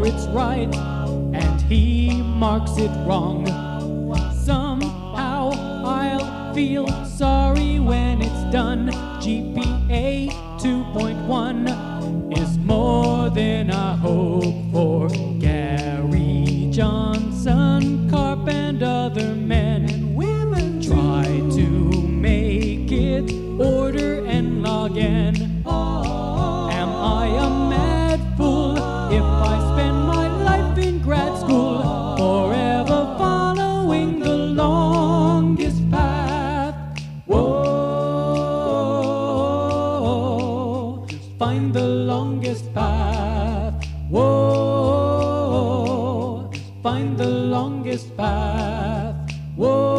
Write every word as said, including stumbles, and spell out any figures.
it's right, and he marks it wrong. Somehow I'll feel sorry when it's done. G P A two point one is more than I hope for. Gary Johnson, Karp, and other men and women try to make it order and log in. Am I a mad fool if I spend my life in grad school, forever following the longest path? Whoa, find the longest path. Whoa, find the longest path. Whoa.